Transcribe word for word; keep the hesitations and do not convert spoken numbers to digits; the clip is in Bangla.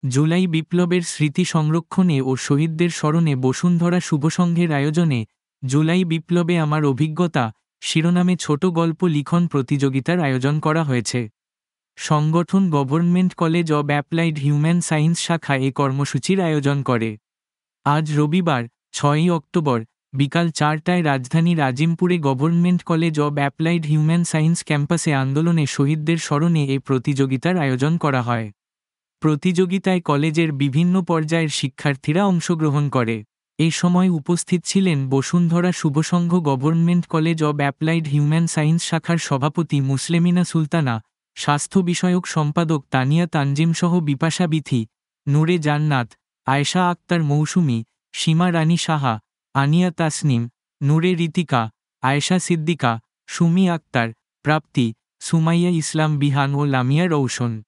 জুলাই বিপ্লবের স্মৃতি সংরক্ষণে ও শহীদদের স্মরণে বসুন্ধরা শুভসংঘের আয়োজনে জুলাই বিপ্লবে আমার অভিজ্ঞতা শিরোনামে ছোট গল্প লিখন প্রতিযোগিতার আয়োজন করা হয়েছে। সংগঠন government college of applied human science শাখা এ কর্মসূচির আয়োজন করে। আজ রবিবার ছয়ই অক্টোবর বিকাল চারটায় রাজধানীর আজিমপুরে government college of applied human science ক্যাম্পাসে আন্দোলনে শহীদদের স্মরণে এ প্রতিযোগিতার আয়োজন করা হয়। প্রতিযোগিতায় কলেজের বিভিন্ন পর্যায়ের শিক্ষার্থীরা অংশগ্রহণ করে। এ সময় উপস্থিত ছিলেন Bashundhara Shubhosangho government college of applied human science শাখার সভাপতি মুসলেমিনা সুলতানা, স্বাস্থ্য বিষয়ক সম্পাদক তানিয়া তানজিম সহ বিপাশা বিথি, নূরে জান্নাত, আয়েশা আক্তার মৌসুমী, সীমা রানী সাহা, আনিয়া তাসনিম, নূরে ঋতিকা, আয়েশা সিদ্দিকা, সুমি আক্তার, প্রাপ্তি, সুমাইয়া ইসলাম বিহান ও লামিয়া রৌশন।